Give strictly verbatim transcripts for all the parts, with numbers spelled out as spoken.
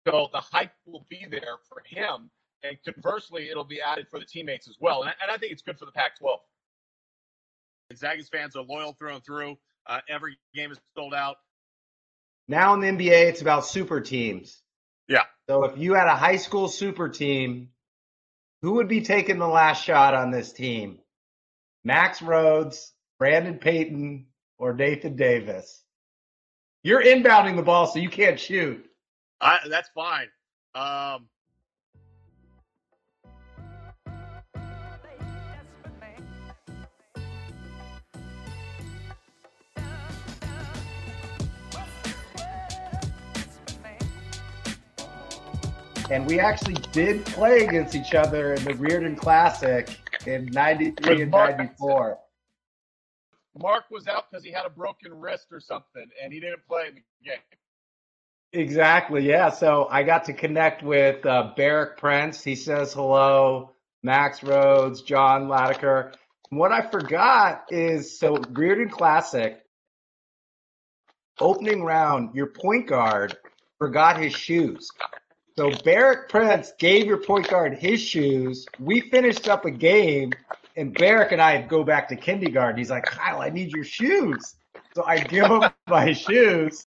So the hype will be there for him. And conversely, it'll be added for the teammates as well. And I, and I think it's good for the Pac twelve. Gonzaga's fans are loyal through and through. Uh, every game is sold out. Now in the N B A, it's about super teams. Yeah. So if you had a high school super team, who would be taking the last shot on this team? Max Rhodes, Brandon Payton, or Nathan Davis? You're inbounding the ball, so you can't shoot. I, that's fine. Um, And we actually did play against each other in the Reardon Classic in ninety-three and ninety-four. Mark was out because he had a broken wrist or something, and he didn't play in the game. Exactly, yeah. So I got to connect with uh, Barrick Prince. He says hello. Max Rhodes, John Latiker. What I forgot is, so Reardon Classic, opening round, your point guard forgot his shoes. So Barrick Prince gave your point guard his shoes. We finished up a game, and Barrick and I go back to kindergarten. He's like, Kyle, I need your shoes. So I give him my shoes.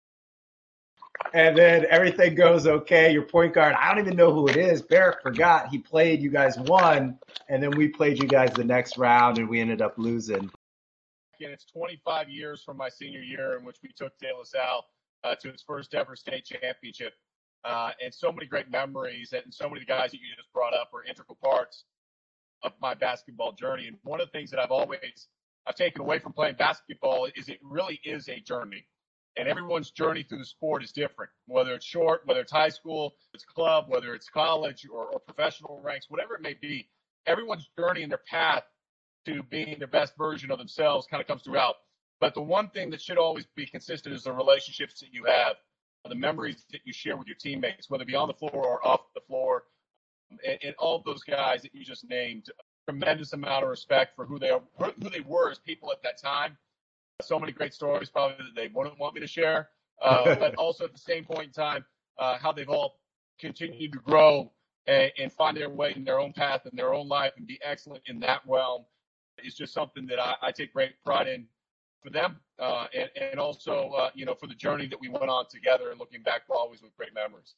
And then everything goes okay. Your point guard, I don't even know who it is. Barrick forgot. He played. You guys won. And then we played you guys the next round, and we ended up losing. And it's twenty-five years from my senior year in which we took De La Salle uh, to its first ever state championship. Uh, and so many great memories, and so many guys that you just brought up are integral parts of my basketball journey. And one of the things that I've always I've taken away from playing basketball is it really is a journey. And everyone's journey through the sport is different, whether it's short, whether it's high school, it's club, whether it's college or, or professional ranks, whatever it may be. Everyone's journey and their path to being the best version of themselves kind of comes throughout. But the one thing that should always be consistent is the relationships that you have, the memories that you share with your teammates, whether it be on the floor or off the floor, and, and all of those guys that you just named. Tremendous amount of respect for who they are, who they were as people at that time. So many great stories, probably that they wouldn't want me to share, uh, but also at the same point in time, uh, how they've all continued to grow and, and find their way in their own path in their own life and be excellent in that realm is just something that I, I take great pride in for them, uh, and, and also, uh, you know, for the journey that we went on together and looking back always with great memories.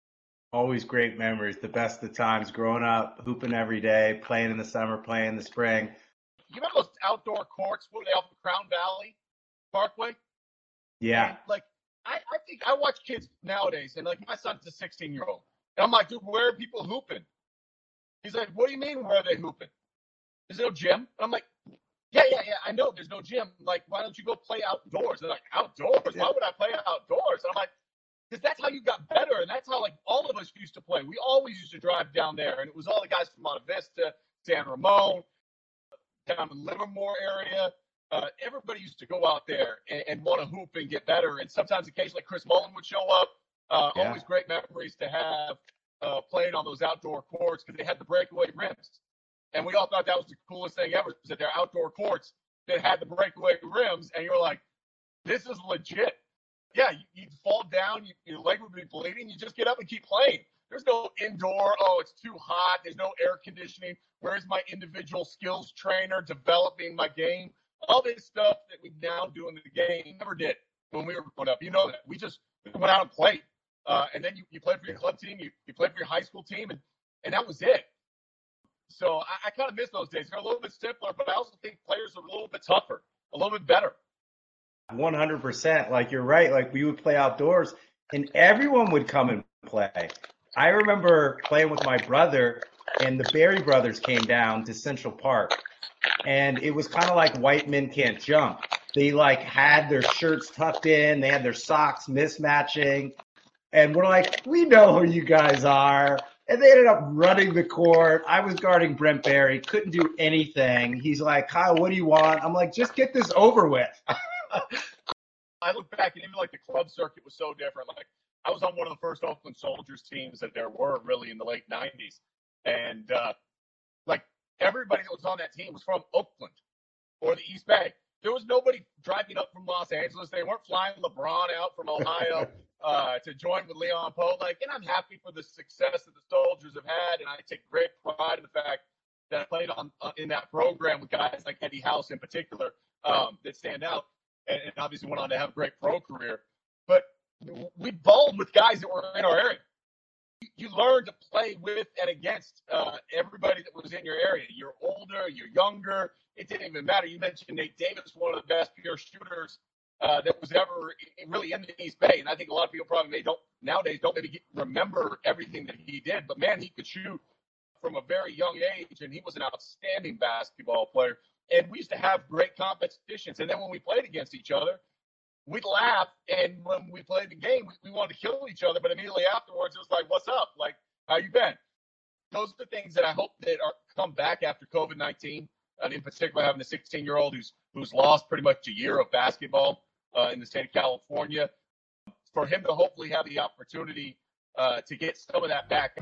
Always great memories, the best of times, growing up, hooping every day, playing in the summer, playing in the spring. You remember those outdoor courts? What were they off of Crown Valley Parkway? Yeah. And, like, I, I think I watch kids nowadays, and, like, my son's a sixteen-year-old. And I'm like, dude, where are people hooping? He's like, what do you mean, where are they hooping? Is there no gym? And I'm like, yeah, yeah, yeah, I know there's no gym. Like, why don't you go play outdoors? They're like, outdoors? Why would I play outdoors? And I'm like, because that's how you got better, and that's how, like, all of us used to play. We always used to drive down there, and it was all the guys from Monte Vista, San Ramon, down in Livermore area. Uh, everybody used to go out there and, and want to hoop and get better. And sometimes occasionally Chris Mullen would show up. Uh, yeah. Always great memories to have uh, playing on those outdoor courts because they had the breakaway rims. And we all thought that was the coolest thing ever, that they're outdoor courts that had the breakaway rims. And you're like, this is legit. Yeah, you, you'd fall down, you, your leg would be bleeding. You just get up and keep playing. There's no indoor, oh, it's too hot. There's no air conditioning. Where's my individual skills trainer developing my game? All this stuff that we now do in the game never did when we were growing up. You know that. We just we went out and played. Uh, and then you, you played for your club team. You, you played for your high school team. And, and that was it. So I, I kind of miss those days. They're a little bit simpler, but I also think players are a little bit tougher, a little bit better. one hundred percent. Like, you're right. Like, we would play outdoors, and everyone would come and play. I remember playing with my brother, and the Berry brothers came down to Central Park, and it was kind of like White Men Can't Jump. They, like, had their shirts tucked in. They had their socks mismatching, and we're like, we know who you guys are. And they ended up running the court. I was guarding Brent Berry, couldn't do anything. He's like, Kyle, what do you want? I'm like, just get this over with. I look back, and even like the club circuit was so different. Like, I was on one of the first Oakland Soldiers teams that there were really in the late nineties. And uh, like everybody that was on that team was from Oakland or the East Bay. There was nobody driving up from Los Angeles. They weren't flying LeBron out from Ohio uh, to join with Leon Powe. Like, and I'm happy for the success that the Soldiers have had, and I take great pride in the fact that I played on uh, in that program with guys like Eddie House in particular um, that stand out, and, and obviously went on to have a great pro career. But we balled with guys that were in our area. You learn to play with and against uh, everybody that was in your area. You're older, you're younger. It didn't even matter. You mentioned Nate Davis, one of the best pure shooters uh, that was ever really in the East Bay. And I think a lot of people probably may don't nowadays don't maybe get, remember everything that he did. But man, he could shoot from a very young age, and he was an outstanding basketball player. And we used to have great competitions. And then when we played against each other, we'd laugh, and when we played the game, we, we wanted to kill each other. But immediately afterwards, it was like, "What's up? Like, how you been?" Those are the things that I hope that are come back after COVID nineteen, and in particular, having a sixteen-year-old who's who's lost pretty much a year of basketball uh, in the state of California. For him to hopefully have the opportunity uh, to get some of that back.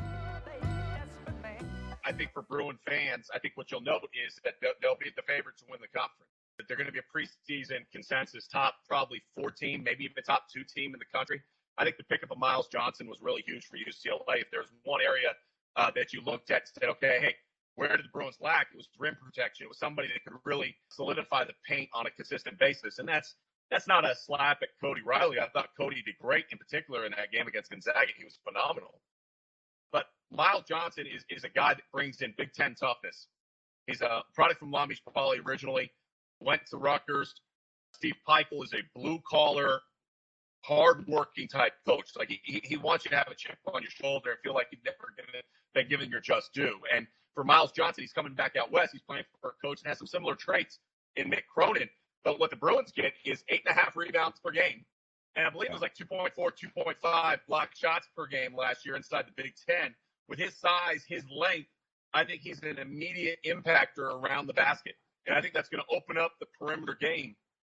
I think for Bruin fans, I think what you'll note is that they'll, they'll be the favorites to win the conference. That they're going to be a preseason consensus top probably four team, maybe even the top two team in the country. I think the pickup of Miles Johnson was really huge for U C L A. If there's one area uh, that you looked at and said, okay, hey, where did the Bruins lack? It was rim protection. It was somebody that could really solidify the paint on a consistent basis. And that's that's not a slap at Cody Riley. I thought Cody did great, in particular in that game against Gonzaga. He was phenomenal. But Miles Johnson is, is a guy that brings in Big Ten toughness. He's a product from Long Beach Poly originally, went to Rutgers. Steve Peichel is a blue-collar, hard-working type coach. Like he, he wants you to have a chip on your shoulder and feel like you've never given, been given your just due. And for Miles Johnson, he's coming back out west. He's playing for a coach that has some similar traits in Mick Cronin. But what the Bruins get is eight and a half rebounds per game. And I believe it was like two point four, two point five block shots per game last year inside the Big Ten. With his size, his length, I think he's an immediate impactor around the basket. And I think that's going to open up the perimeter game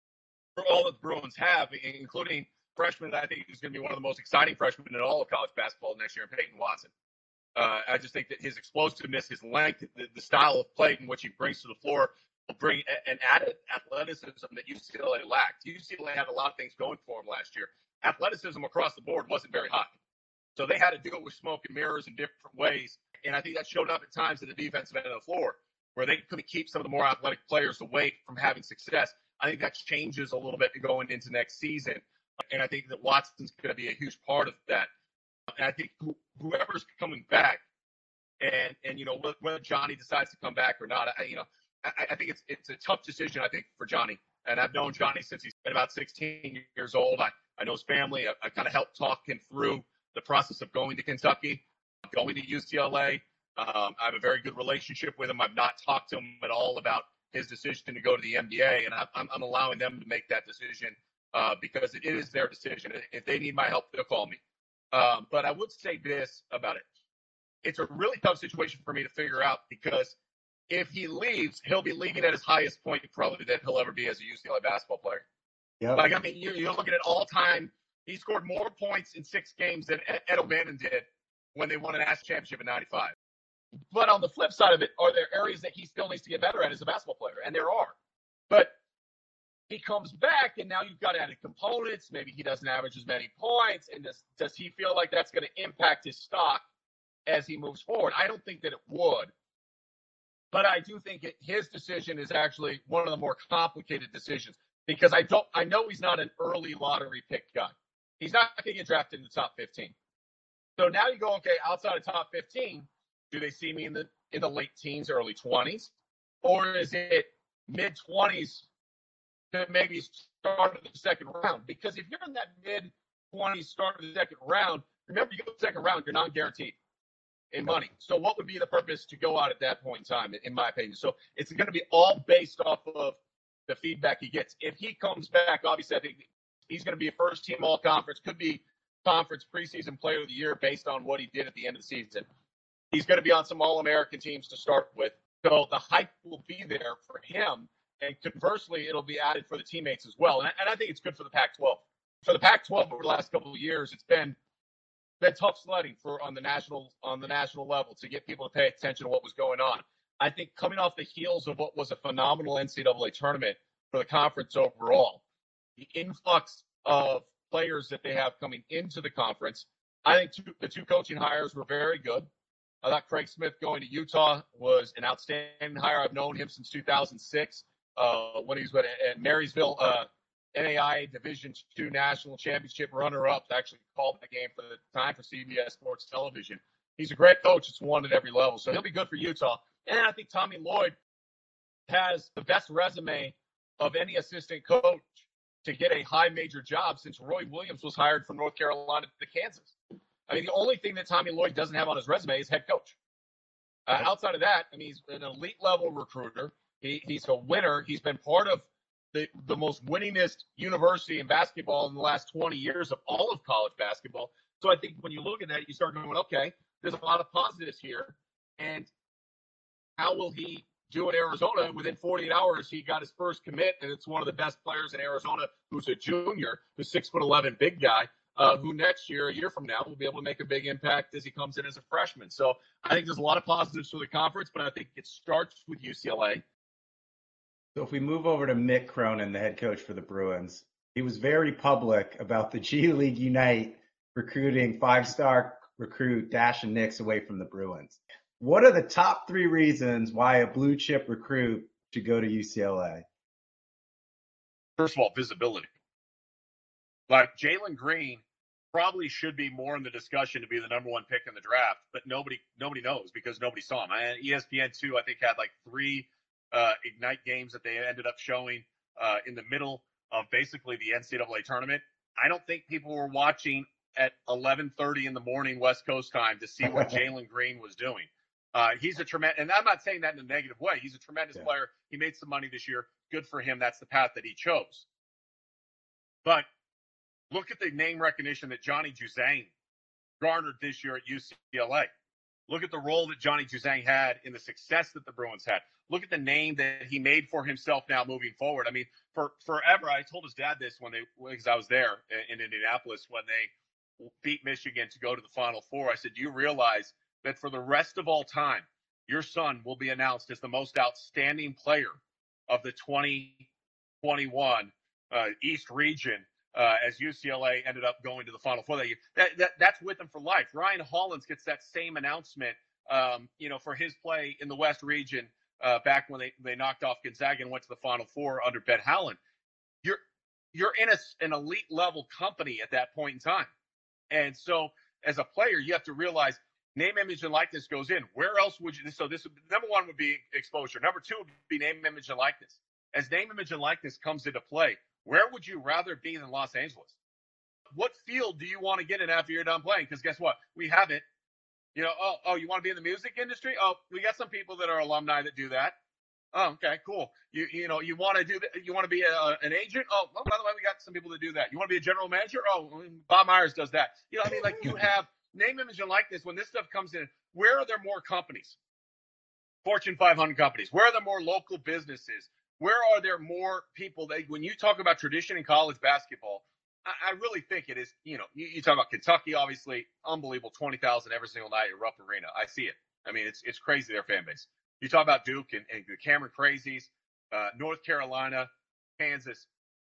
for all that the Bruins have, including freshmen that I think is going to be one of the most exciting freshmen in all of college basketball next year, Peyton Watson. Uh, I just think that his explosiveness, his length, the, the style of play in which he brings to the floor will bring an added athleticism that U C L A lacked. U C L A had a lot of things going for him last year. Athleticism across the board wasn't very high. So they had to deal with smoke and mirrors in different ways. And I think that showed up at times at the defensive end of the floor where they couldn't keep some of the more athletic players away from having success. I think that changes a little bit going into next season. And I think that Watson's going to be a huge part of that. And I think whoever's coming back and, and you know, whether Johnny decides to come back or not, I, you know, I, I think it's it's a tough decision, I think, for Johnny. And I've known Johnny since he's been about sixteen years old. I, I know his family. I, I kind of helped talk him through the process of going to Kentucky, going to U C L A. Um, I have a very good relationship with him. I've not talked to him at all about his decision to go to the N B A, and I, I'm, I'm allowing them to make that decision uh, because it is their decision. If they need my help, they'll call me. Um, but I would say this about it. It's a really tough situation for me to figure out because if he leaves, he'll be leaving at his highest point probably that he'll ever be as a U C L A basketball player. Yep. Like, I mean, you're, you're looking at all time. He scored more points in six games than Ed O'Bannon did when they won a national championship in ninety-five. But on the flip side of it, are there areas that he still needs to get better at as a basketball player? And there are. But he comes back, and now you've got added components. Maybe he doesn't average as many points. And does, does he feel like that's going to impact his stock as he moves forward? I don't think that it would. But I do think it, his decision is actually one of the more complicated decisions because I don't. I know he's not an early lottery pick guy. He's not going to get drafted in the top fifteen. So now you go, okay, outside of top fifteen, do they see me in the in the late teens, early twenties, or is it mid twenties to maybe start of the second round? Because if you're in that mid twenties, start of the second round, remember you go to the second round, you're not guaranteed in money. So what would be the purpose to go out at that point in time, in my opinion? So it's going to be all based off of the feedback he gets. If he comes back, obviously, I think he's going to be a first-team all-conference, could be conference preseason player of the year based on what he did at the end of the season. He's going to be on some All-American teams to start with. So the hype will be there for him. And conversely, it'll be added for the teammates as well. And I, and I think it's good for the Pac twelve. For the Pac twelve over the last couple of years, it's been been tough sledding for on the national on the national level to get people to pay attention to what was going on. I think coming off the heels of what was a phenomenal N C double A tournament, for the conference overall. The influx of players that they have coming into the conference, I think two, the two coaching hires were very good. I thought Craig Smith going to Utah was an outstanding hire. I've known him since two thousand six uh, when he was at Marysville, uh, N A I A Division two National Championship runner-up. Actually called the game for the time for C B S Sports Television. He's a great coach. It's won at every level, so he'll be good for Utah. And I think Tommy Lloyd has the best resume of any assistant coach to get a high major job since Roy Williams was hired from North Carolina to Kansas. I mean, the only thing that Tommy Lloyd doesn't have on his resume is head coach. Uh, outside of that, I mean, he's an elite level recruiter. He, he's a winner. He's been part of the, the most winningest university in basketball in the last twenty years of all of college basketball. So I think when you look at that, you start going, okay, there's a lot of positives here. And how will he do in Arizona? Within forty-eight hours, he got his first commit, and it's one of the best players in Arizona who's a junior, who's six foot eleven, big guy. Uh, who next year, a year from now, will be able to make a big impact as he comes in as a freshman. So I think there's a lot of positives for the conference, but I think it starts with U C L A. So if we move over to Mick Cronin, the head coach for the Bruins, he was very public about the G League Unite recruiting five-star recruit Daishen Nix away from the Bruins. What are the top three reasons why a blue chip recruit should go to U C L A? First of all, visibility. Like Jalen Green probably should be more in the discussion to be the number one pick in the draft, but nobody nobody knows because nobody saw him. I, E S P N two, I think, had like three uh, Ignite games that they ended up showing uh, in the middle of basically the N C double A tournament. I don't think people were watching at eleven thirty in the morning West Coast time to see what Jalen Green was doing. Uh, he's a tremendous, and I'm not saying that in a negative way. He's a tremendous yeah. player. He made some money this year. Good for him. That's the path that he chose. But look at the name recognition that Johnny Juzang garnered this year at U C L A. Look at the role that Johnny Juzang had in the success that the Bruins had. Look at the name that he made for himself now moving forward. I mean, for forever, I told his dad this when they, because I was there in Indianapolis when they beat Michigan to go to the Final Four. I said, do you realize that for the rest of all time, your son will be announced as the most outstanding player of the twenty twenty-one uh, East region? Uh, as U C L A ended up going to the Final Four that year. That, that, that's with him for life. Ryan Hollins gets that same announcement, um, you know, for his play in the West region uh, back when they, they knocked off Gonzaga and went to the Final Four under Ben Howland. You're you're in a, an elite level company at that point in time. And so as a player, you have to realize name, image, and likeness goes in. Where else would you – so this number one would be exposure. Number two would be name, image, and likeness. As name, image, and likeness comes into play, where would you rather be than Los Angeles? What field do you want to get in after you're done playing? Because guess what? We haven't. You know, oh, oh, you want to be in the music industry? Oh, we got some people that are alumni that do that. Oh, okay, cool. You you know, you want to do that? You want to be a, an agent? Oh, well, by the way, we got some people that do that. You want to be a general manager? Oh, Bob Myers does that. You know, I mean, like you have name, image, and likeness. When this stuff comes in, where are there more companies? Fortune five hundred companies. Where are there more local businesses? Where are there more people that, when you talk about tradition in college basketball, I, I really think it is, you know, you, you talk about Kentucky, obviously, unbelievable, twenty thousand every single night at Rupp Arena. I see it. I mean, it's it's crazy, their fan base. You talk about Duke and, and the Cameron Crazies, uh, North Carolina, Kansas,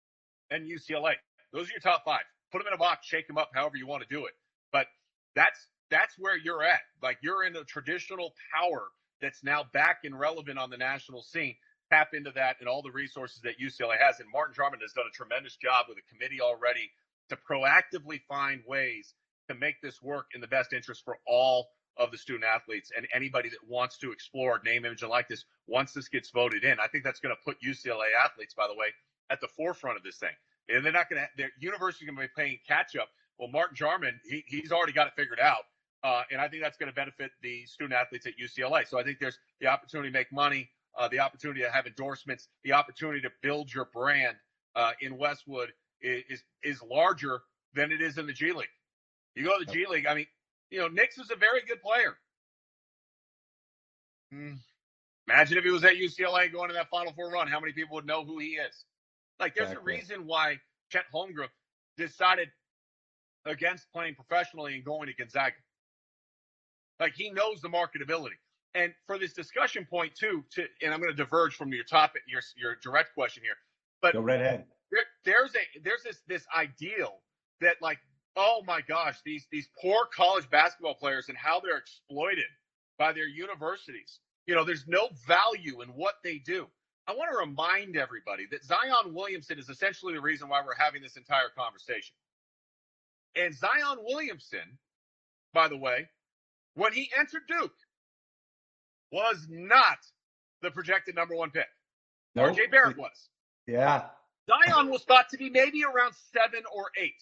and U C L A. Those are your top five. Put them in a box, shake them up, however you want to do it. But that's that's where you're at. Like, you're in a traditional power that's now back and relevant on the national scene. Tap into that and all the resources that U C L A has. And Martin Jarmond has done a tremendous job with a committee already to proactively find ways to make this work in the best interest for all of the student athletes and anybody that wants to explore name, image, and likeness once this gets voted in. I think that's going to put U C L A athletes, by the way, at the forefront of this thing. And they're not going to – their university is going to be playing catch-up. Well, Martin Jarmond, he, he's already got it figured out. Uh, and I think that's going to benefit the student athletes at U C L A. So I think there's the opportunity to make money, Uh, the opportunity to have endorsements, the opportunity to build your brand uh, in Westwood is, is is larger than it is in the G League. You go to the G League, I mean, you know, Nix is a very good player. Hmm. Imagine if he was at U C L A going to that Final Four run, how many people would know who he is? Like, there's exactly. a reason why Chet Holmgren decided against playing professionally and going to Gonzaga. Like, he knows the marketability. And for this discussion point, too, to, and I'm going to diverge from your topic, your your direct question here. But Go redhead. there, there's a there's this this ideal that like, oh my gosh, these these poor college basketball players and how they're exploited by their universities. You know, there's no value in what they do. I want to remind everybody that Zion Williamson is essentially the reason why we're having this entire conversation. And Zion Williamson, by the way, when he entered Duke, was not the projected number one pick. Nope. R J Barrett was. Yeah. Zion was thought to be maybe around seven or eight.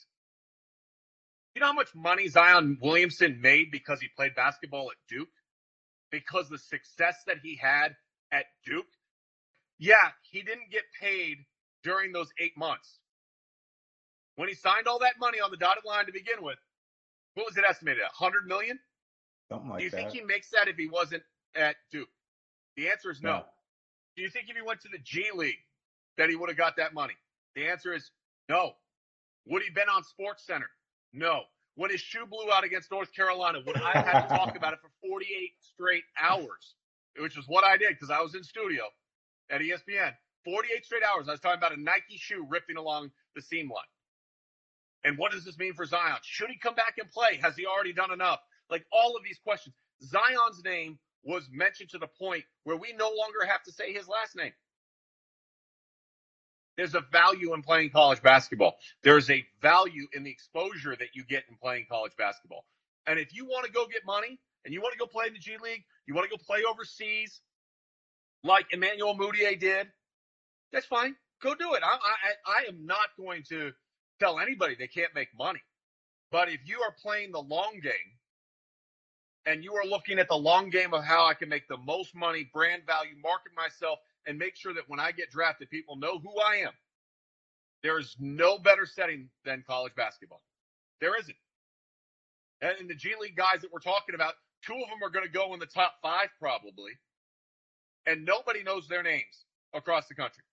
You know how much money Zion Williamson made because he played basketball at Duke? Because the success that he had at Duke? Yeah, he didn't get paid during those eight months. When he signed all that money on the dotted line to begin with, what was it estimated at? one hundred million dollars? Something like that. Do you think he makes that if he wasn't at Duke? The answer is no. No. Do you think if he went to the G League that he would have got that money? The answer is no. Would he have been on Sports Center? No. When his shoe blew out against North Carolina, would I have had to talk about it for forty-eight straight hours? Which is what I did because I was in studio at E S P N. forty-eight straight hours. I was talking about a Nike shoe ripping along the seam line. And what does this mean for Zion? Should he come back and play? Has he already done enough? Like all of these questions. Zion's name was mentioned to the point where we no longer have to say his last name. There's a value in playing college basketball. There's a value in the exposure that you get in playing college basketball. And if you want to go get money and you want to go play in the G League, you want to go play overseas like Emmanuel Mudiay did, that's fine. Go do it. I, I, I am not going to tell anybody they can't make money. But if you are playing the long game and you are looking at the long game of how I can make the most money, brand value, market myself, and make sure that when I get drafted, people know who I am, there is no better setting than college basketball. There isn't. And the G League guys that we're talking about, two of them are going to go in the top five probably, and nobody knows their names across the country.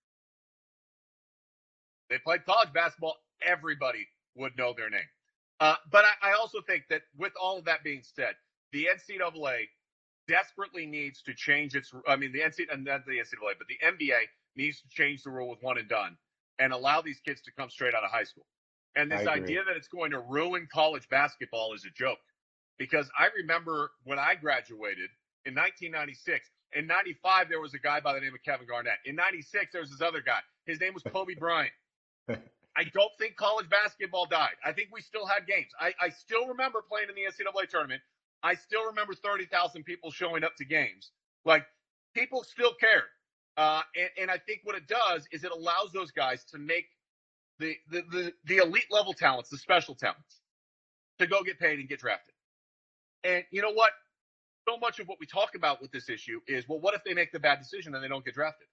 They played college basketball, everybody would know their name. Uh, but I, I also think that with all of that being said, the N C double A desperately needs to change its, I mean, the N C double A, and not the N C double A, but the N B A needs to change the rule with one and done and allow these kids to come straight out of high school. And this idea that it's going to ruin college basketball is a joke. Because I remember when I graduated in nineteen ninety-six, in ninety-five, there was a guy by the name of Kevin Garnett. In ninety-six, there was this other guy. His name was Kobe Bryant. I don't think college basketball died. I think we still had games. I, I still remember playing in the N C double A tournament. I still remember thirty thousand people showing up to games. Like, people still cared. Uh, and, and I think what it does is it allows those guys to make the, the, the, the elite level talents, the special talents, to go get paid and get drafted. And you know what? So much of what we talk about with this issue is, well, what if they make the bad decision and they don't get drafted?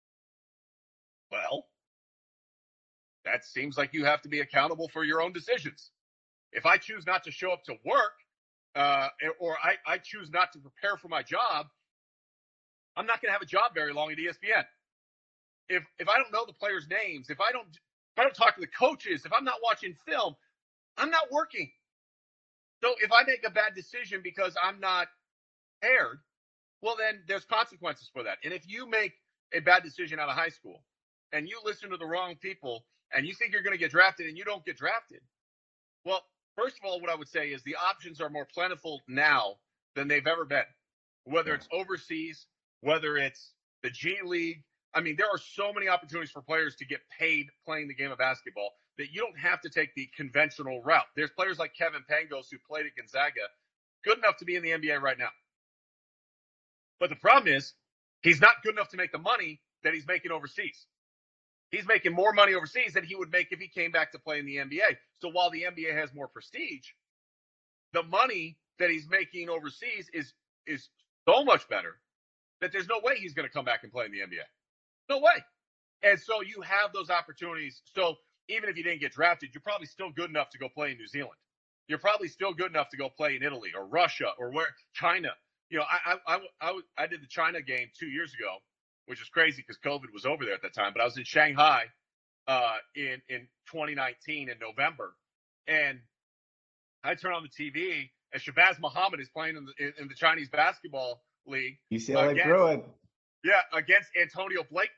Well, that seems like you have to be accountable for your own decisions. If I choose not to show up to work, uh, or I, I choose not to prepare for my job, I'm not going to have a job very long at E S P N. If if I don't know the players' names, if I don't if I don't talk to the coaches, if I'm not watching film, I'm not working. So if I make a bad decision because I'm not prepared, well, then there's consequences for that. And if you make a bad decision out of high school and you listen to the wrong people and you think you're going to get drafted and you don't get drafted, well, first of all, what I would say is the options are more plentiful now than they've ever been, whether it's overseas, whether it's the G League. I mean, there are so many opportunities for players to get paid playing the game of basketball that you don't have to take the conventional route. There's players like Kevin Pangos who played at Gonzaga, good enough to be in the N B A right now. But the problem is he's not good enough to make the money that he's making overseas. He's making more money overseas than he would make if he came back to play in the N B A. So while the N B A has more prestige, the money that he's making overseas is is so much better that there's no way he's going to come back and play in the N B A. No way. And so you have those opportunities. So even if you didn't get drafted, you're probably still good enough to go play in New Zealand. You're probably still good enough to go play in Italy or Russia or where China. You know, I I I, I, I did the China game two years ago, which is crazy because COVID was over there at that time. But I was in Shanghai uh, in in twenty nineteen in November, and I turn on the T V and Shabazz Muhammad is playing in the in, in the Chinese basketball league. U C L A Bruin. Yeah, against Antonio Blakeney,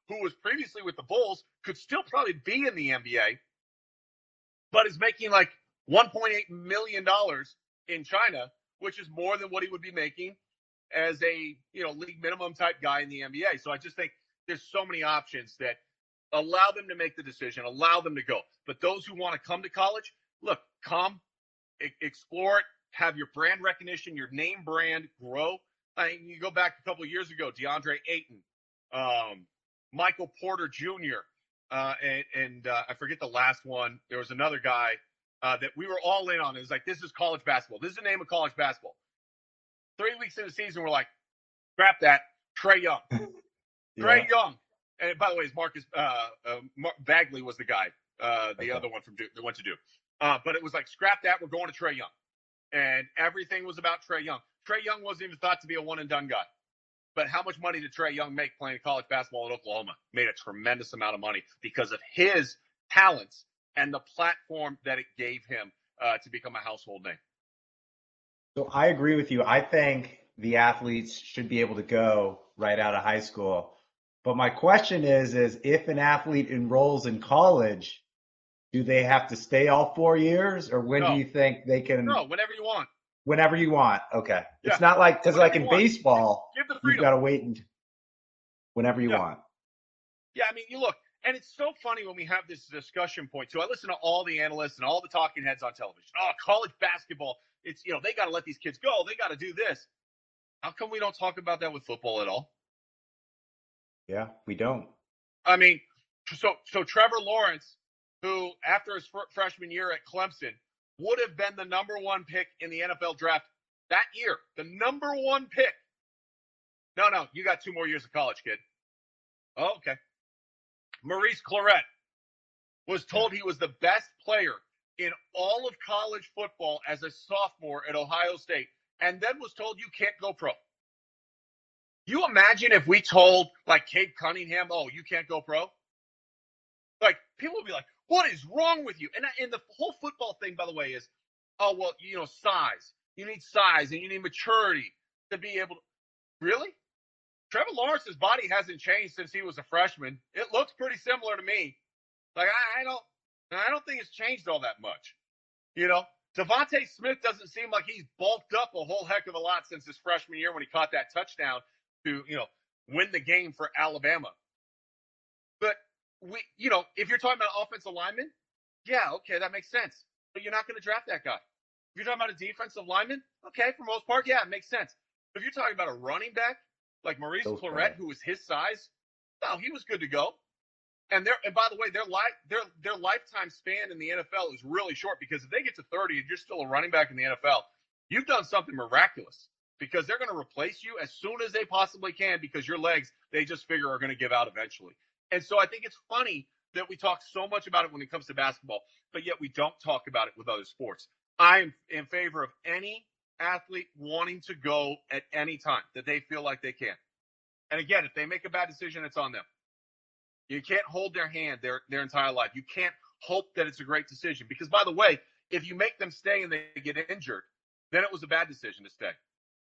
who was previously with the Bulls, could still probably be in the N B A, but is making like one point eight million dollars in China, which is more than what he would be making as a, you know, league minimum type guy in the N B A. So I just think there's so many options that allow them to make the decision, allow them to go. But those who want to come to college, look, come, e- explore it, have your brand recognition, your name brand grow. I mean, you go back a couple of years ago, DeAndre Ayton, um, Michael Porter Junior, uh, and, and uh, I forget the last one. There was another guy uh, that we were all in on. It was like, this is college basketball. This is the name of college basketball. Three weeks into the season, we're like, scrap that. Trae Young. Yeah. Trae Young. And by the way, it's Marcus uh, uh, Mar- Bagley was the guy, uh, the Okay. other one from Duke that went to Duke. Uh, but it was like, scrap that. We're going to Trae Young. And everything was about Trae Young. Trae Young wasn't even thought to be a one-and-done guy. But how much money did Trae Young make playing college basketball at Oklahoma? Made a tremendous amount of money because of his talents and the platform that it gave him uh, to become a household name. So I agree with you. I think the athletes should be able to go right out of high school. But my question is, is if an athlete enrolls in college, do they have to stay all four years, or when No. do you think they can? No, whenever you want. Whenever you want. Okay. Yeah. It's not like, because Whenever like in you want. baseball, Give the you've freedom. got to wait and whenever you Yeah. want. Yeah, I mean, you look, and it's so funny when we have this discussion point, too. I listen to all the analysts and all the talking heads on television. Oh, college basketball, it's, you know, they got to let these kids go. They got to do this. How come we don't talk about that with football at all? Yeah, we don't. I mean, so so Trevor Lawrence, who after his fr- freshman year at Clemson would have been the number one pick in the N F L draft that year, the number one pick. No, no, you got two more years of college, kid. Oh, okay. Maurice Clarett was told he was the best player in all of college football as a sophomore at Ohio State, and then was told you can't go pro. You imagine if we told, like, Cade Cunningham, oh, you can't go pro? Like, people would be like, what is wrong with you? And, and the whole football thing, by the way, is, oh, well, you know, size. You need size and you need maturity to be able to. Really? Trevor Lawrence's body hasn't changed since he was a freshman. It looks pretty similar to me. Like, I, I don't I don't think it's changed all that much. You know, Devontae Smith doesn't seem like he's bulked up a whole heck of a lot since his freshman year when he caught that touchdown to, you know, win the game for Alabama. But we, you know, if you're talking about offensive linemen, yeah, okay, that makes sense. But you're not going to draft that guy. If you're talking about a defensive lineman, okay, for most part, yeah, it makes sense. But if you're talking about a running back like Maurice So Clarett, fair. who was his size, no, he was good to go. And their and by the way, their life their their lifetime span in the N F L is really short, because if they get to thirty and you're still a running back in the N F L, you've done something miraculous, because they're going to replace you as soon as they possibly can, because your legs, they just figure, are going to give out eventually. And so I think it's funny that we talk so much about it when it comes to basketball, but yet we don't talk about it with other sports. I'm in favor of any athlete wanting to go at any time that they feel like they can. And again, if they make a bad decision, it's on them. You can't hold their hand their, their entire life. You can't hope that it's a great decision, because, by the way, if you make them stay and they get injured, then it was a bad decision to stay.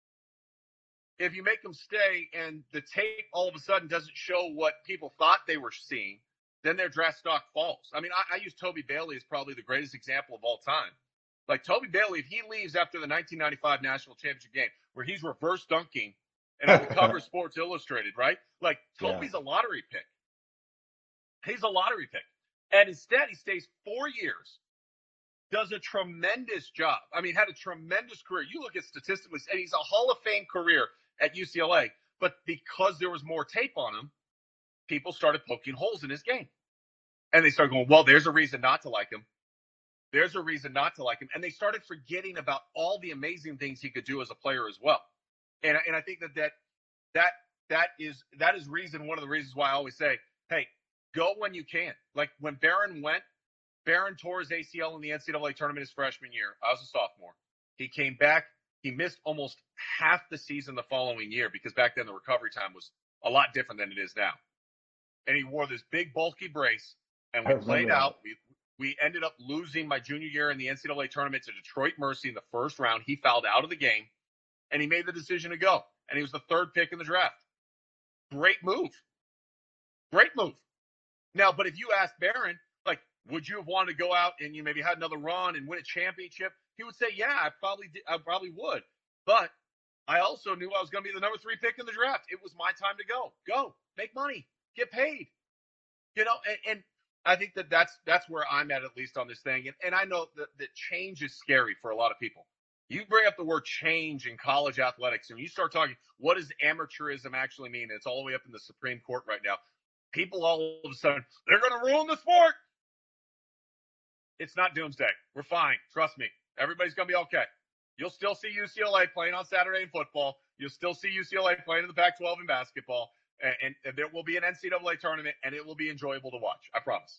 If you make them stay and the tape all of a sudden doesn't show what people thought they were seeing, then their draft stock falls. I mean, I, I use Toby Bailey as probably the greatest example of all time. Like, Toby Bailey, if he leaves after the nineteen ninety-five National Championship game where he's reverse dunking and on the cover of Sports Illustrated, right? Like, Toby's Yeah. a lottery pick. He's a lottery pick. And instead, he stays four years, does a tremendous job. I mean, had a tremendous career. You look at statistically, and he's a Hall of Fame career at U C L A. But because there was more tape on him, people started poking holes in his game. And they started going, well, there's a reason not to like him. There's a reason not to like him. And they started forgetting about all the amazing things he could do as a player as well. And, and I think that that that that is that is reason one of the reasons why I always say, hey, go when you can. Like when Barron went, Barron tore his A C L in the N C double A tournament his freshman year. I was a sophomore. He came back. He missed almost half the season the following year, because back then the recovery time was a lot different than it is now. And he wore this big, bulky brace, and we I remember played that. out. We, we ended up losing my junior year in the N C double A tournament to Detroit Mercy in the first round. He fouled out of the game, and he made the decision to go. And he was the third pick in the draft. Great move. Great move. Now, but if you ask Barron, like, would you have wanted to go out and you maybe had another run and win a championship? He would say, yeah, I probably did, I probably would. But I also knew I was going to be the number three pick in the draft. It was my time to go. Go, make money, get paid. You know, and, and I think that that's that's where I'm at at least on this thing. And, and I know that, that change is scary for a lot of people. You bring up the word change in college athletics, and you start talking, what does amateurism actually mean? It's all the way up in the Supreme Court right now. People all of a sudden, they're going to ruin the sport. It's not doomsday. We're fine. Trust me. Everybody's going to be okay. You'll still see U C L A playing on Saturday in football. You'll still see U C L A playing in the Pac twelve in basketball. And, and, and there will be an N C double A tournament, and it will be enjoyable to watch. I promise.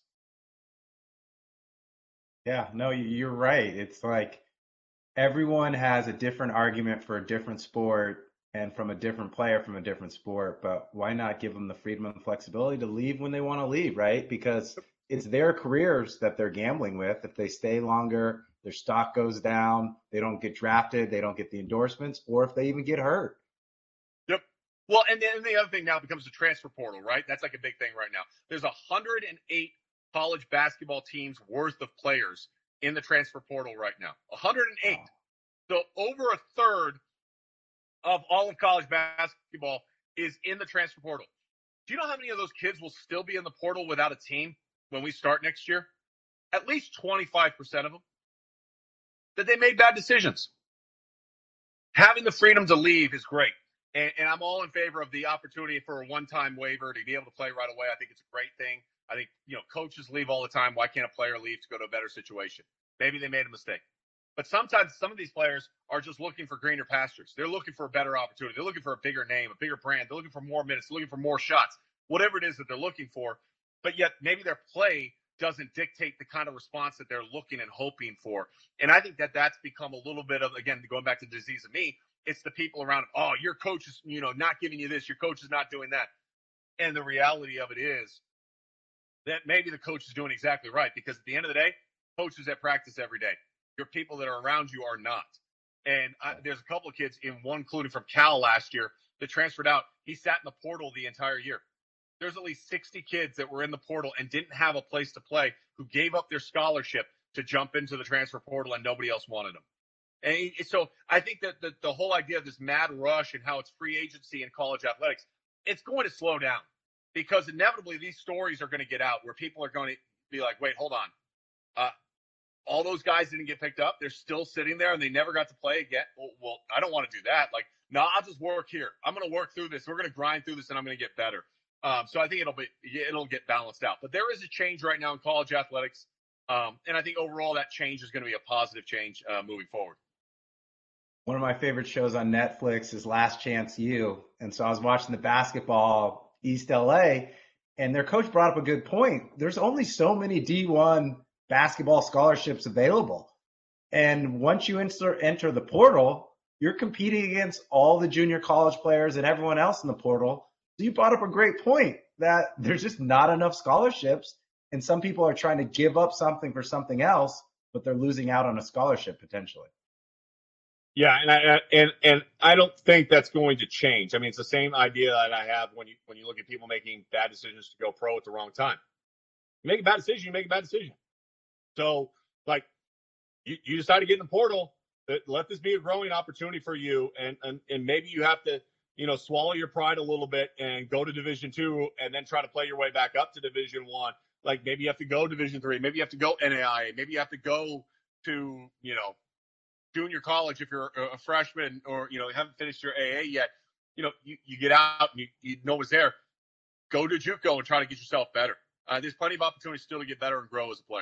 Yeah, no, you're right. It's like everyone has a different argument for a different sport and from a different player from a different sport, but why not give them the freedom and flexibility to leave when they want to leave, right? Because it's their careers that they're gambling with. If they stay longer, their stock goes down, they don't get drafted, they don't get the endorsements, or if they even get hurt. Yep. Well, and then the other thing now becomes the transfer portal, right? That's like a big thing right now. There's one hundred eight college basketball teams worth of players in the transfer portal right now. one hundred eight. So over a third of all of college basketball is in the transfer portal. Do you know how many of those kids will still be in the portal without a team when we start next year? At least twenty-five percent of them. That they made bad decisions. Having the freedom to leave is great. And, and I'm all in favor of the opportunity for a one-time waiver to be able to play right away. I think it's a great thing. I think, you know, coaches leave all the time. Why can't a player leave to go to a better situation? Maybe they made a mistake. But sometimes some of these players are just looking for greener pastures. They're looking for a better opportunity. They're looking for a bigger name, a bigger brand. They're looking for more minutes. They're looking for more shots, whatever it is that they're looking for. But yet maybe their play doesn't dictate the kind of response that they're looking and hoping for. And I think that that's become a little bit of, again, going back to the disease of me, it's the people around, oh, your coach is, you know, not giving you this. Your coach is not doing that. And the reality of it is that maybe the coach is doing exactly right, because at the end of the day, coaches at practice every day. Your people that are around you are not. And I, there's a couple of kids, in one including from Cal last year, that transferred out. He sat in the portal the entire year. There's at least sixty kids that were in the portal and didn't have a place to play, who gave up their scholarship to jump into the transfer portal, and nobody else wanted them. And he, so I think that the, the whole idea of this mad rush and how it's free agency in college athletics, it's going to slow down, because inevitably these stories are going to get out where people are going to be like, wait, hold on. Uh, all those guys didn't get picked up. They're still sitting there and they never got to play again. Well, well I don't want to do that. Like, no, I'll just work here. I'm going to work through this. We're going to grind through this, and I'm going to get better. Um, so I think it'll be it'll get balanced out. But there is a change right now in college athletics, um, and I think overall that change is going to be a positive change uh, moving forward. One of my favorite shows on Netflix is Last Chance U, and so I was watching the basketball East L A, and their coach brought up a good point. There's only so many D one basketball scholarships available, and once you enter enter the portal, you're competing against all the junior college players and everyone else in the portal. So you brought up a great point that there's just not enough scholarships, and some people are trying to give up something for something else, but they're losing out on a scholarship potentially. Yeah, and I and and I don't think that's going to change. I mean, it's the same idea that I have when you when you look at people making bad decisions to go pro at the wrong time. You make a bad decision, you make a bad decision. So, like, you, you decide to get in the portal, let this be a growing opportunity for you, and and and maybe you have to, you know, swallow your pride a little bit and go to Division Two, and then try to play your way back up to Division One. Like, maybe you have to go Division Three, maybe you have to go N A I A, maybe you have to go to, you know, junior college if you're a freshman, or, you know, haven't finished your A A yet. You know, you, you get out and you, you know what's there. Go to JUCO and try to get yourself better. Uh, there's plenty of opportunities still to get better and grow as a player.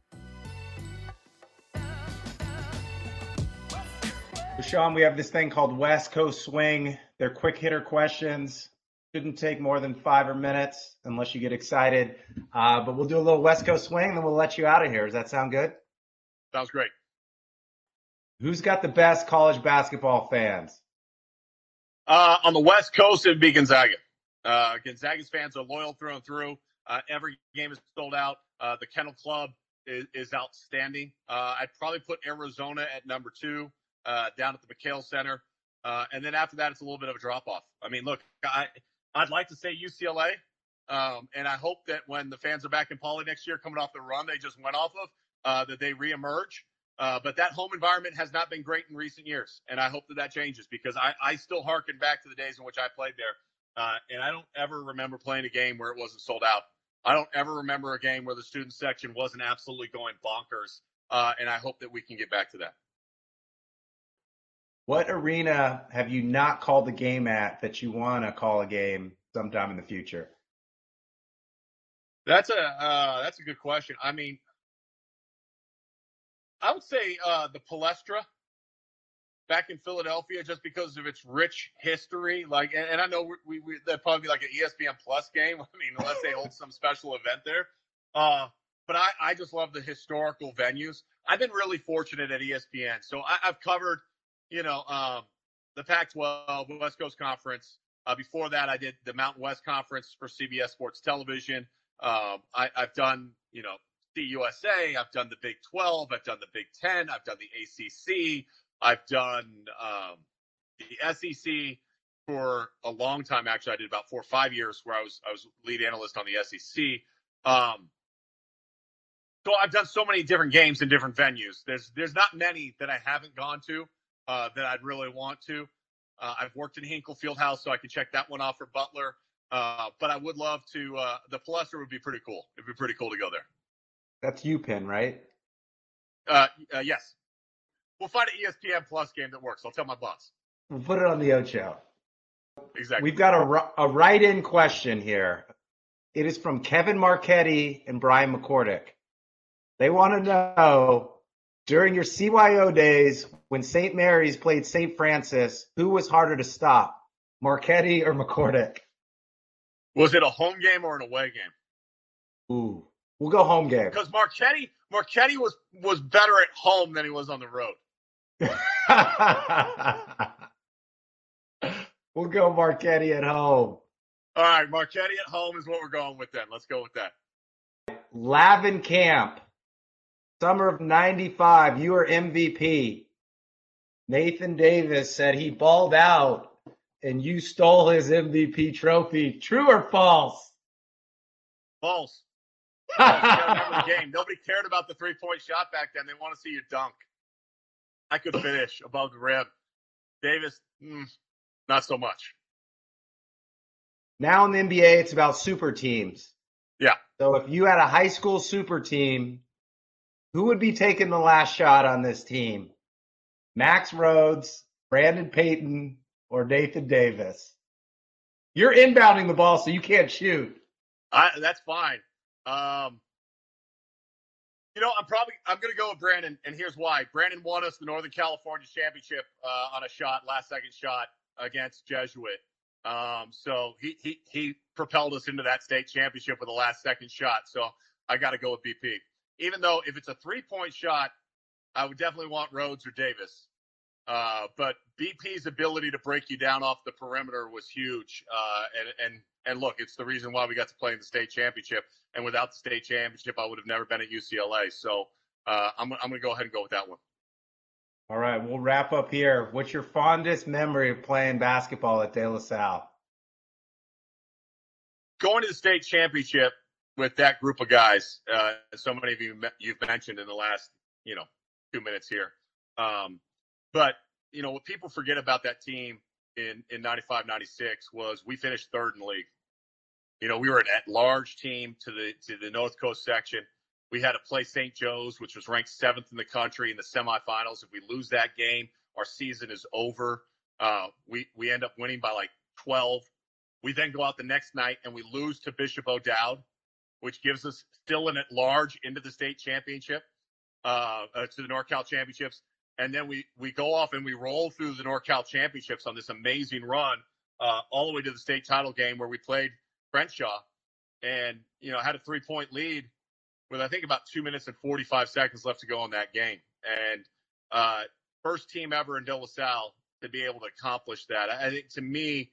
So Sean, we have this thing called West Coast Swing. They're quick hitter questions. Shouldn't take more than five or minutes unless you get excited. Uh, but we'll do a little West Coast Swing, and then we'll let you out of here. Does that sound good? Sounds great. Who's got the best college basketball fans? Uh, on the West Coast, it would be Gonzaga. Uh, Gonzaga's fans are loyal through and through. Uh, every game is sold out. Uh, the Kennel Club is, is outstanding. Uh, I'd probably put Arizona at number two. Uh, down at the McHale Center. Uh, and then after that, it's a little bit of a drop-off. I mean, look, I, I'd like to say U C L A, Um, and I hope that when the fans are back in Pauley next year, coming off the run they just went off of, uh, that they reemerge. Uh, but that home environment has not been great in recent years, and I hope that that changes because I, I still hearken back to the days in which I played there, uh, and I don't ever remember playing a game where it wasn't sold out. I don't ever remember a game where the student section wasn't absolutely going bonkers, uh, and I hope that we can get back to that. What arena have you not called the game at that you want to call a game sometime in the future? That's a uh, that's a good question. I mean, I would say uh, the Palestra back in Philadelphia, just because of its rich history. Like, and, and I know we, we, we that'd probably be like an E S P N Plus game. I mean, unless they hold some special event there. Uh, but I, I just love the historical venues. I've been really fortunate at E S P N, so I, I've covered, you know, um, the Pac twelve, West Coast Conference. Uh, before that, I did the Mountain West Conference for C B S Sports Television. Um, I, I've done, you know, the U S A, I've done the Big twelve, I've done the Big ten, I've done the A C C, I've done um, the S E C for a long time. Actually, I did about four or five years where I was I was lead analyst on the S E C. Um, so I've done so many different games in different venues. There's there's not many that I haven't gone to uh, that I'd really want to. Uh, I've worked in Hinkle Fieldhouse, so I can check that one off for Butler. Uh, but I would love to. Uh, the Palestra would be pretty cool. It'd be pretty cool to go there. That's UPenn, right? Uh, uh, yes. We'll find an E S P N Plus game that works. I'll tell my boss. We'll put it on the Ocho. Exactly. We've got a, a write-in question here. It is from Kevin Marchetti and Brian McCordick. They want to know, during your C Y O days when Saint Mary's played Saint Francis, who was harder to stop, Marchetti or McCordick? Was it a home game or an away game? Ooh. We'll go home game. Because Marchetti, Marchetti was was better at home than he was on the road. We'll go Marchetti at home. All right, Marchetti at home is what we're going with then. Let's go with that. Lavin Camp, summer of ninety-five, you were M V P. Nathan Davis said he balled out and you stole his M V P trophy. True or false? False. You gotta remember the game. Nobody cared about the three-point shot back then. They want to see you dunk. I could finish above the rim. Davis, mm, not so much. Now in the N B A, it's about super teams. Yeah. So if you had a high school super team, who would be taking the last shot on this team? Max Rhodes, Brandon Payton, or Nathan Davis? You're inbounding the ball, so you can't shoot. I, that's fine. Um, you know, I'm probably I'm going to go with Brandon, and here's why. Brandon won us the Northern California Championship uh, on a shot, last second shot against Jesuit. Um, so he he he propelled us into that state championship with a last second shot. So I got to go with B P. Even though if it's a three point shot, I would definitely want Rhodes or Davis. Uh, but B P's ability to break you down off the perimeter was huge. Uh, and, and, and look, it's the reason why we got to play in the state championship. And without the state championship, I would have never been at U C L A. So uh, I'm, I'm going to go ahead and go with that one. All right, we'll wrap up here. What's your fondest memory of playing basketball at De La Salle? Going to the state championship with that group of guys, uh, so many of you you've mentioned in the last, you know, two minutes here. Um, but, you know, what people forget about that team in, in ninety-five, ninety-six was we finished third in the league. You know, we were an at-large team to the to the North Coast section. We had to play Saint Joe's, which was ranked seventh in the country in the semifinals. If we lose that game, our season is over. Uh, we, we end up winning by like twelve. We then go out the next night and we lose to Bishop O'Dowd, which gives us still an at-large into the state championship, uh, uh, to the NorCal championships. And then we, we go off and we roll through the NorCal championships on this amazing run uh, all the way to the state title game where we played Crenshaw and, you know, had a three-point lead with, I think, about two minutes and forty-five seconds left to go in that game. And uh, first team ever in De La Salle to be able to accomplish that. I think, to me,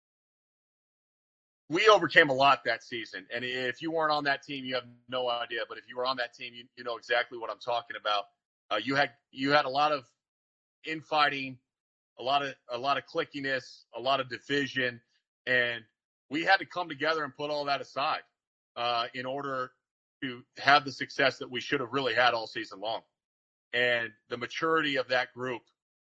we overcame a lot that season. And if you weren't on that team, you have no idea. But if you were on that team, you, you know exactly what I'm talking about. Uh, you had you had a lot of infighting, a lot of a lot of clickiness, a lot of division, and we had to come together and put all that aside uh, in order to have the success that we should have really had all season long. And the maturity of that group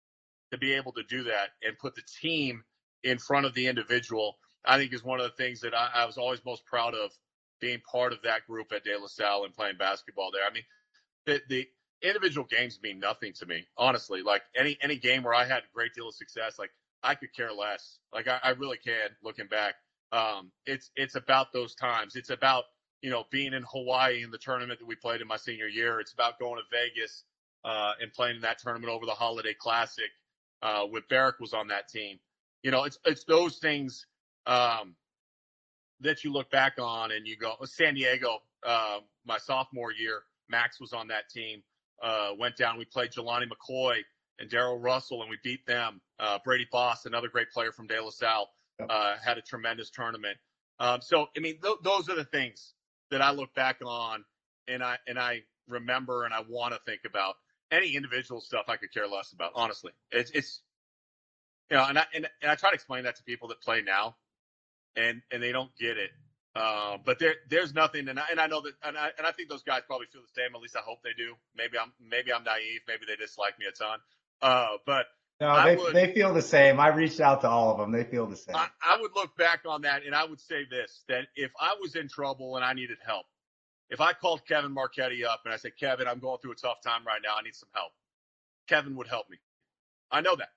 to be able to do that and put the team in front of the individual, I think is one of the things that I, I was always most proud of, being part of that group at De La Salle and playing basketball there. I mean, the, the individual games mean nothing to me, honestly. Like any any game where I had a great deal of success, like I could care less. Like I, I really can, looking back. Um, it's it's about those times. It's about, you know, being in Hawaii in the tournament that we played in my senior year. It's about going to Vegas uh, and playing in that tournament over the Holiday Classic uh, with Barrick was on that team. You know, it's it's those things um, that you look back on and you go, San Diego, uh, my sophomore year, Max was on that team. Uh, went down, we played Jelani McCoy and Daryl Russell, and we beat them. Uh, Brady Boss, another great player from De La Salle, uh, had a tremendous tournament. Um, so, I mean, th- those are the things that I look back on and I and I remember and I want to think about. Any individual stuff I could care less about, honestly. It's, it's you know, and I, and, and I try to explain that to people that play now, and and they don't get it. Uh, but there, there's nothing, and I, and I know that, and I, and I think those guys probably feel the same. At least I hope they do. Maybe I'm, maybe I'm naive. Maybe they dislike me a ton. Uh, but no, they would, they feel the same. I reached out to all of them. They feel the same. I, I would look back on that, and I would say this: that if I was in trouble and I needed help, if I called Kevin Marchetti up and I said, Kevin, I'm going through a tough time right now. I need some help. Kevin would help me. I know that.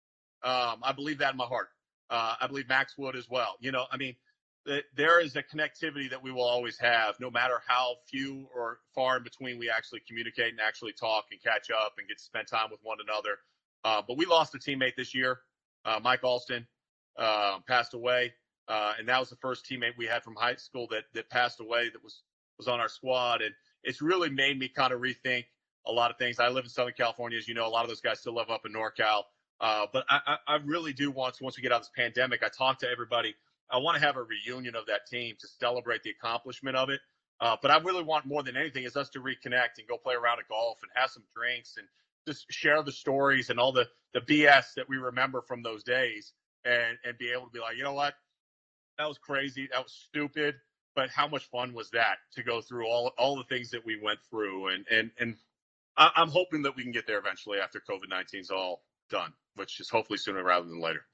Um, I believe that in my heart. Uh, I believe Max would as well. You know, I mean. There is a connectivity that we will always have, no matter how few or far in between we actually communicate and actually talk and catch up and get to spend time with one another. Uh, but we lost a teammate this year. Uh, Mike Alston uh, passed away, uh, and that was the first teammate we had from high school that that passed away that was was on our squad. And it's really made me kind of rethink a lot of things. I live in Southern California, as you know. A lot of those guys still live up in NorCal. Uh, but I, I, I really do want to, once we get out of this pandemic, I talk to everybody. I want to have a reunion of that team to celebrate the accomplishment of it. Uh, but I really want more than anything is us to reconnect and go play around at golf and have some drinks and just share the stories and all the, the B S that we remember from those days and, and be able to be like, you know what? That was crazy. That was stupid. But how much fun was that to go through all, all the things that we went through? And, and, and I, I'm hoping that we can get there eventually after COVID nineteen is all done, which is hopefully sooner rather than later.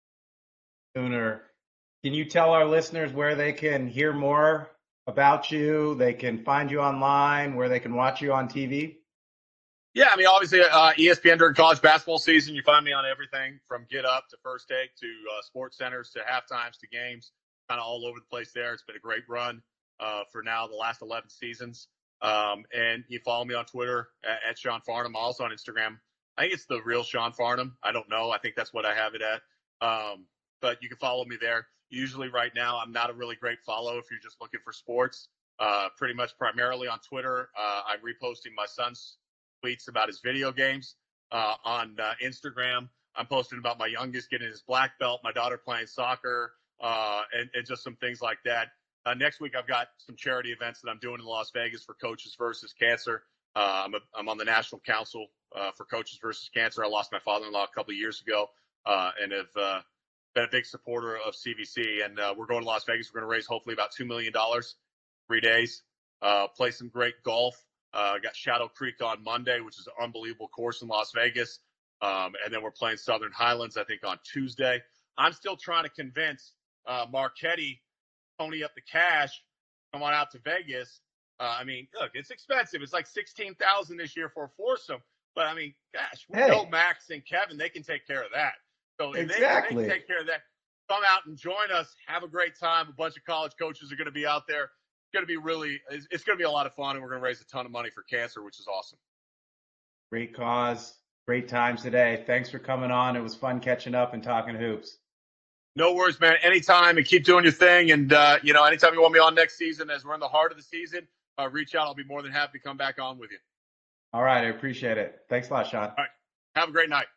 Sooner. Can you tell our listeners where they can hear more about you? They can find you online, where they can watch you on T V? Yeah, I mean, obviously, uh, E S P N during college basketball season, you find me on everything from Get Up to First Take to uh, Sports Centers to halftimes to games, kind of all over the place there. It's been a great run uh, for now the last eleven seasons. Um, and you follow me on Twitter at, at Sean Farnham, also on Instagram. I think it's the real Sean Farnham. I don't know. I think that's what I have it at. Um, but you can follow me there. Usually right now, I'm not a really great follow if you're just looking for sports. Uh, pretty much primarily on Twitter. Uh, I'm reposting my son's tweets about his video games. Uh, on uh, Instagram, I'm posting about my youngest getting his black belt, my daughter playing soccer, uh, and, and just some things like that. Uh, next week, I've got some charity events that I'm doing in Las Vegas for Coaches versus Cancer. Uh, I'm, a, I'm on the National Council uh, for Coaches versus Cancer. I lost my father-in-law a couple of years ago uh, and have uh, been a big supporter of C V C, and uh, we're going to Las Vegas. We're going to raise hopefully about two million dollars, three days, uh, play some great golf. Uh, got Shadow Creek on Monday, which is an unbelievable course in Las Vegas. Um, and then we're playing Southern Highlands, I think, on Tuesday. I'm still trying to convince uh, Marchetti, pony up the cash, come on out to Vegas. Uh, I mean, look, it's expensive. It's like sixteen thousand dollars this year for a foursome. But, I mean, gosh, we hey. know Max and Kevin, they can take care of that. So if exactly. they, they can take care of that, come out and join us. Have a great time. A bunch of college coaches are going to be out there. It's going to be really – it's going to be a lot of fun, and we're going to raise a ton of money for cancer, which is awesome. Great cause. Great times today. Thanks for coming on. It was fun catching up and talking hoops. No worries, man. Anytime, and keep doing your thing. And, uh, you know, anytime you want me on next season as we're in the heart of the season, uh, reach out. I'll be more than happy to come back on with you. All right. I appreciate it. Thanks a lot, Sean. All right. Have a great night.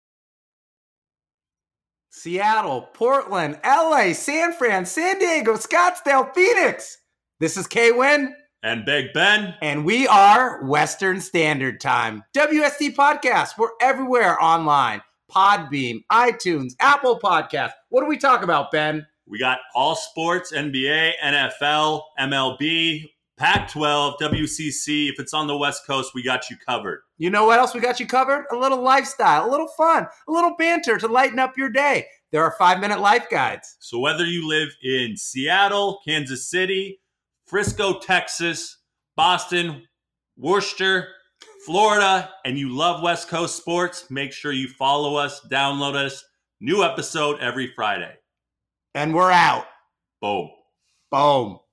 Seattle, Portland, L A, San Fran, San Diego, Scottsdale, Phoenix. This is K-Win. And Big Ben. And we are Western Standard Time. W S T Podcast. We're everywhere online. Podbean, iTunes, Apple Podcasts. What do we talk about, Ben? We got all sports, N B A, N F L, M L B, Pac twelve, W C C. If it's on the West Coast, we got you covered. You know what else we got you covered? A little lifestyle, a little fun, a little banter to lighten up your day. There are five-minute life guides. So whether you live in Seattle, Kansas City, Frisco, Texas, Boston, Worcester, Florida, and you love West Coast sports, make sure you follow us, download us. New episode every Friday. And we're out. Boom. Boom.